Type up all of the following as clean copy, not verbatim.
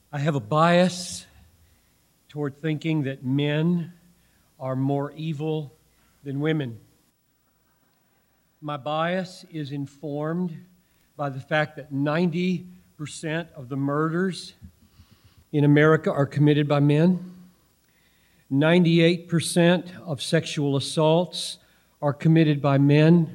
I have a bias toward thinking that men are more evil than women. My bias is informed by the fact that 90% of the murders in America are committed by men. 98% of sexual assaults are committed by men.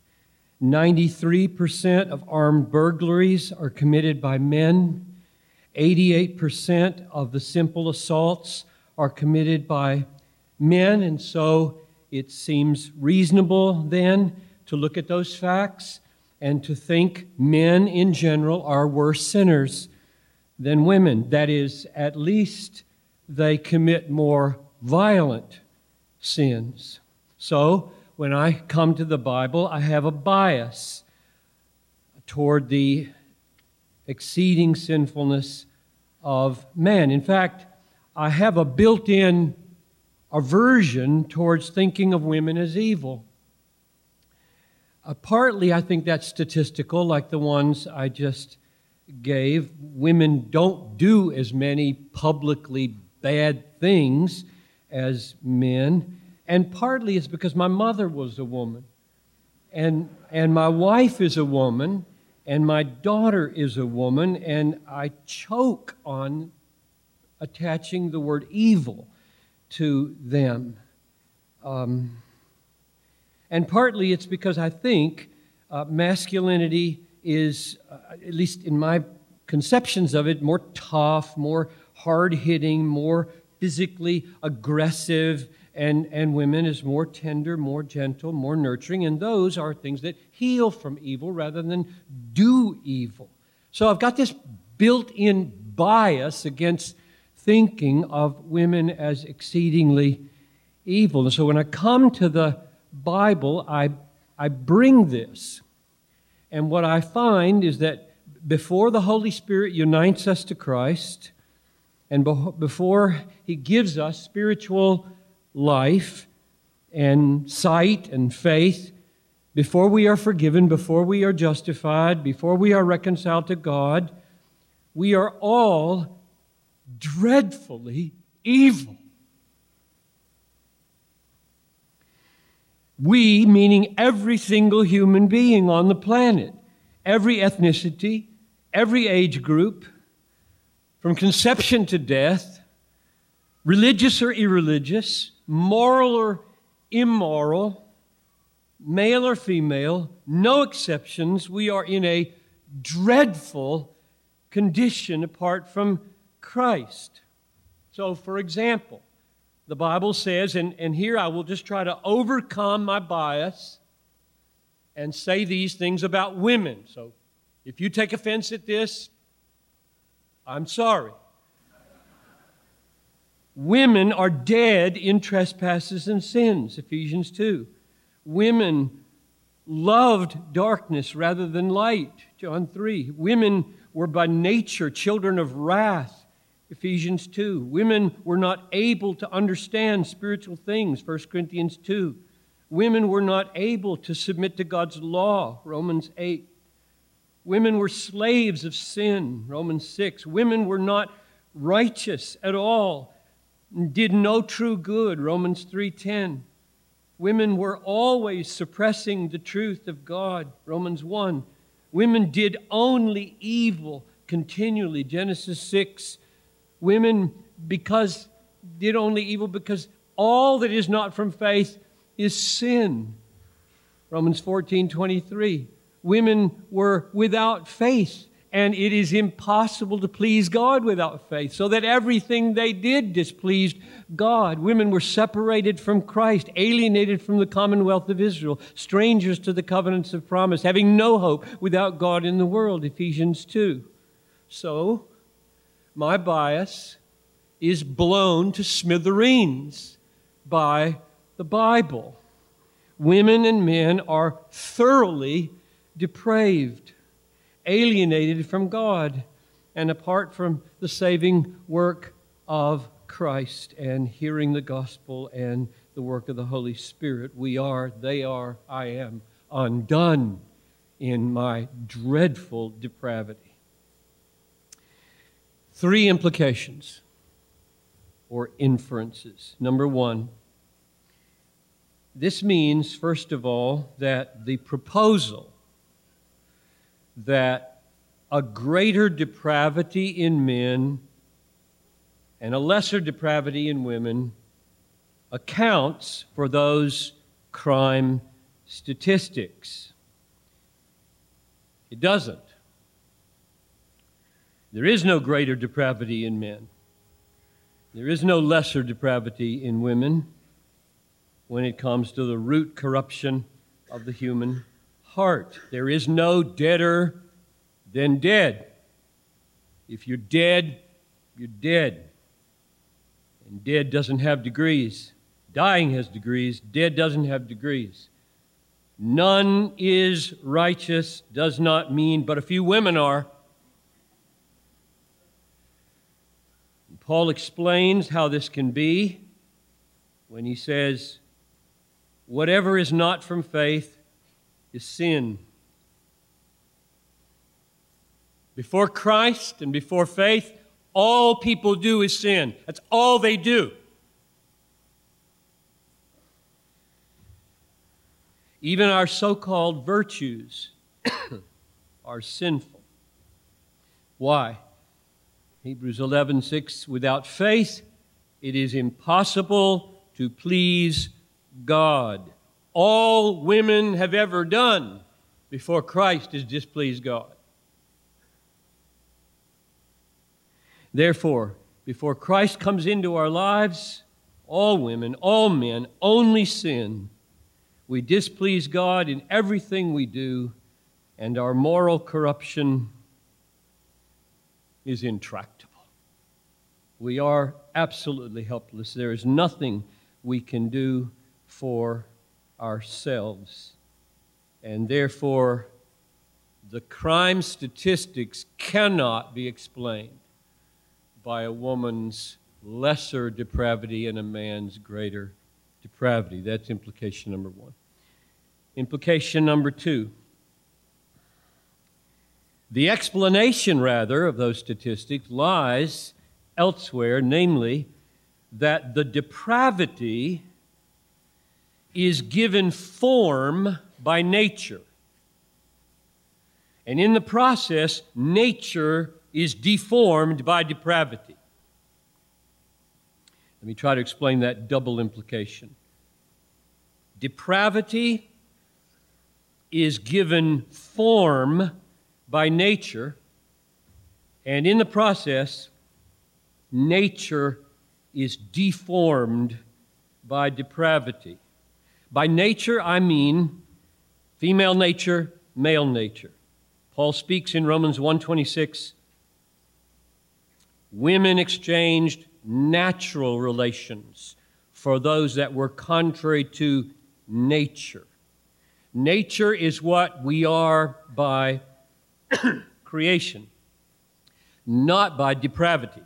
93% of armed burglaries are committed by men. 88% of the simple assaults are committed by men, and so it seems reasonable then to look at those facts and to think men in general are worse sinners than women. That is, at least they commit more violent sins. So, when I come to the Bible, I have a bias toward the exceeding sinfulness of man. In fact, I have a built-in aversion towards thinking of women as evil. Partly, I think that's statistical, like the ones I just gave. Women don't do as many publicly bad things as men. And partly it's because my mother was a woman. And my wife is a woman. And my daughter is a woman. And I choke on attaching the word evil to them. And partly it's because I think masculinity is, at least in my conceptions of it, more tough, more hard-hitting, more physically aggressive, and women is more tender, more gentle, more nurturing, and those are things that heal from evil rather than do evil. So I've got this built-in bias against thinking of women as exceedingly evil. And so when I come to the Bible, I bring this. And what I find is that before the Holy Spirit unites us to Christ, and before He gives us spiritual life and sight and faith, before we are forgiven, before we are justified, before we are reconciled to God, we are all dreadfully evil. We, meaning every single human being on the planet, every ethnicity, every age group, from conception to death, religious or irreligious, moral or immoral, male or female, no exceptions, we are in a dreadful condition apart from Christ. So, for example, the Bible says, and here I will just try to overcome my bias and say these things about women. So if you take offense at this, I'm sorry. Women are dead in trespasses and sins, Ephesians 2. Women loved darkness rather than light, John 3. Women were by nature children of wrath, Ephesians 2. Women were not able to understand spiritual things, 1 Corinthians 2. Women were not able to submit to God's law, Romans 8. Women were slaves of sin, Romans 6. Women were not righteous at all, did no true good, Romans 3:10. Women were always suppressing the truth of God, Romans 1. Women did only evil continually, Genesis 6. Women did only evil because all that is not from faith is sin. Romans 14:23. Women were without faith, and it is impossible to please God without faith, so that everything they did displeased God. Women were separated from Christ, alienated from the commonwealth of Israel, strangers to the covenants of promise, having no hope without God in the world, Ephesians 2. So, my bias is blown to smithereens by the Bible. Women and men are thoroughly depraved, alienated from God, and apart from the saving work of Christ and hearing the gospel and the work of the Holy Spirit, they are, I am undone in my dreadful depravity. Three implications or inferences. Number one, this means, first of all, that the proposal that a greater depravity in men and a lesser depravity in women accounts for those crime statistics. It doesn't. There is no greater depravity in men. There is no lesser depravity in women when it comes to the root corruption of the human heart. There is no deader than dead. If you're dead, you're dead. And dead doesn't have degrees. Dying has degrees. Dead doesn't have degrees. None is righteous does not mean, but a few women are. Paul explains how this can be when he says, whatever is not from faith is sin. Before Christ and before faith, all people do is sin. That's all they do. Even our so-called virtues are sinful. Why? Hebrews 11:6, without faith, it is impossible to please God. All women have ever done before Christ is displease God. Therefore, before Christ comes into our lives, all women, all men only sin. We displease God in everything we do, and our moral corruption is intractable. We are absolutely helpless. There is nothing we can do for ourselves. And therefore, the crime statistics cannot be explained by a woman's lesser depravity and a man's greater depravity. That's implication number one. Implication number two. The explanation, rather, of those statistics lies elsewhere, namely, that the depravity is given form by nature. And in the process, nature is deformed by depravity. Let me try to explain that double implication. Depravity is given form by nature, and in the process, nature is deformed by depravity. By nature, I mean female nature, male nature. Paul speaks in Romans 1:26, women exchanged natural relations for those that were contrary to nature. Nature is what we are by creation, not by depravity.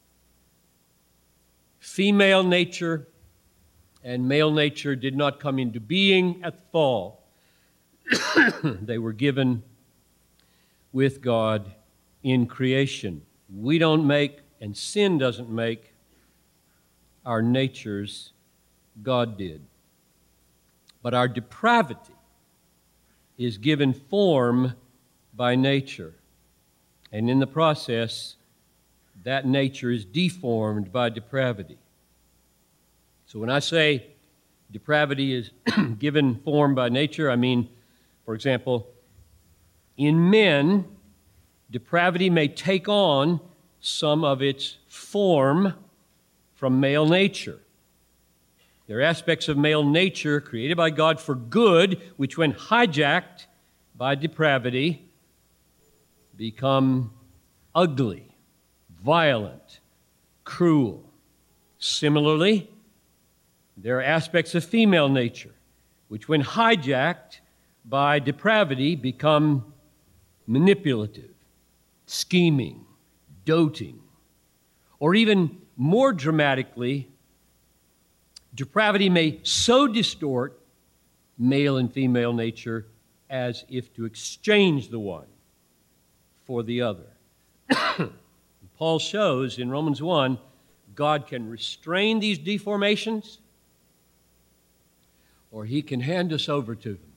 Female nature and male nature did not come into being at the fall. They were given with God in creation. We don't make, and sin doesn't make, our natures. God did. But our depravity is given form by nature. And in the process, that nature is deformed by depravity. So when I say depravity is given form by nature, I mean, for example, in men, depravity may take on some of its form from male nature. There are aspects of male nature created by God for good, which when hijacked by depravity, become ugly, violent, cruel. Similarly, there are aspects of female nature, which when hijacked by depravity, become manipulative, scheming, doting, or even more dramatically, depravity may so distort male and female nature as if to exchange the one for the other. Paul shows in Romans 1, God can restrain these deformations, or He can hand us over to them.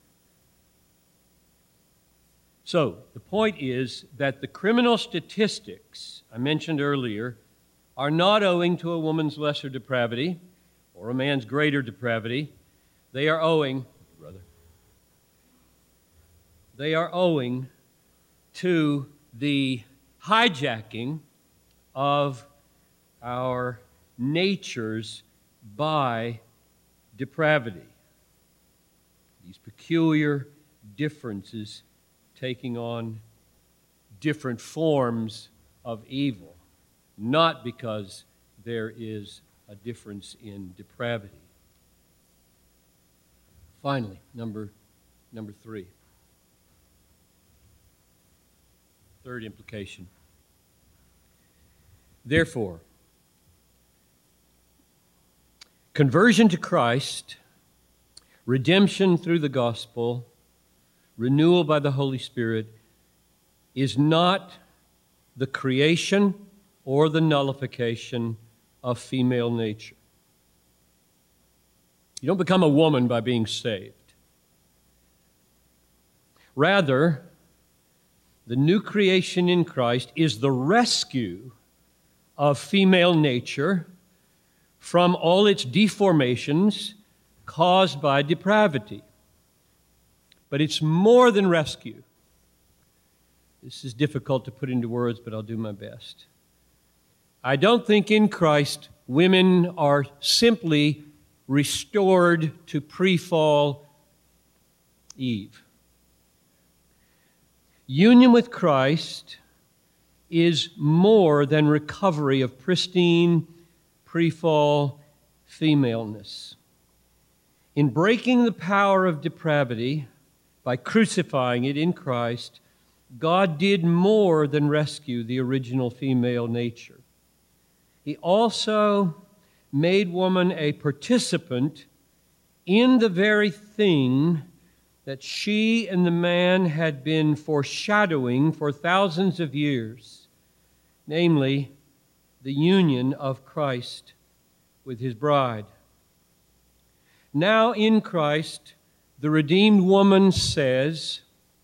So, the point is that the criminal statistics I mentioned earlier are not owing to a woman's lesser depravity or a man's greater depravity. They are owing, to the hijacking of our natures by depravity. These peculiar differences taking on different forms of evil, not because there is a difference in depravity. Finally, number 3. Third implication. Therefore, conversion to Christ, redemption through the gospel, renewal by the Holy Spirit is not the creation or the nullification of female nature. You don't become a woman by being saved. Rather, the new creation in Christ is the rescue of female nature from all its deformations caused by depravity. But it's more than rescue. This is difficult to put into words, but I'll do my best. I don't think in Christ women are simply restored to pre-fall Eve. Union with Christ is more than recovery of pristine pre-fall femaleness. In breaking the power of depravity by crucifying it in Christ, God did more than rescue the original female nature. He also made woman a participant in the very thing that she and the man had been foreshadowing for thousands of years, namely, the union of Christ with His bride. Now in Christ, the redeemed woman says,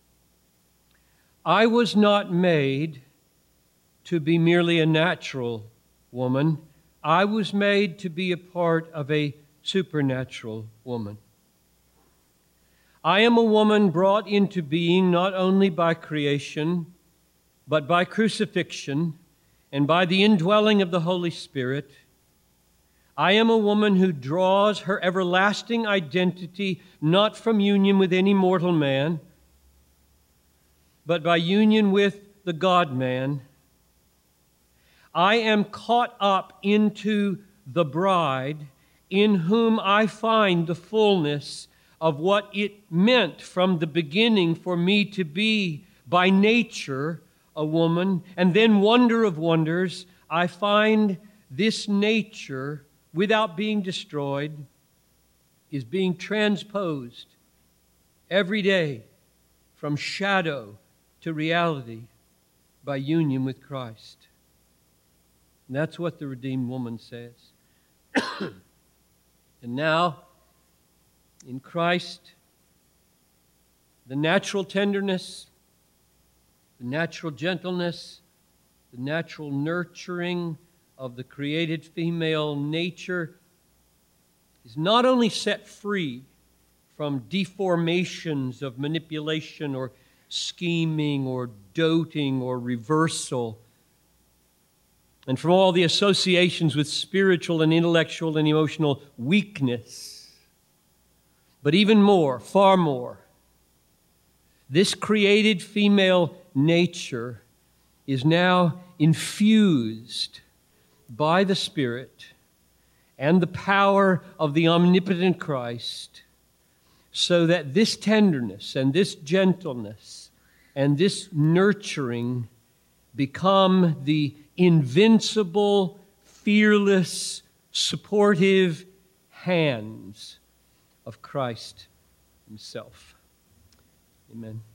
I was not made to be merely a natural woman. I was made to be a part of a supernatural woman. I am a woman brought into being not only by creation, but by crucifixion and by the indwelling of the Holy Spirit. I am a woman who draws her everlasting identity not from union with any mortal man, but by union with the God-man. I am caught up into the bride in whom I find the fullness of what it meant from the beginning for me to be by nature a woman. And then, wonder of wonders, I find this nature, without being destroyed, is being transposed every day from shadow to reality by union with Christ. And that's what the redeemed woman says. And now, in Christ, the natural tenderness, the natural gentleness, the natural nurturing of the created female nature is not only set free from deformations of manipulation or scheming or doting or reversal, and from all the associations with spiritual and intellectual and emotional weakness, but even more, far more, this created female nature is now infused by the Spirit and the power of the omnipotent Christ, so that this tenderness and this gentleness and this nurturing become the invincible, fearless, supportive hands of Christ Himself. Amen.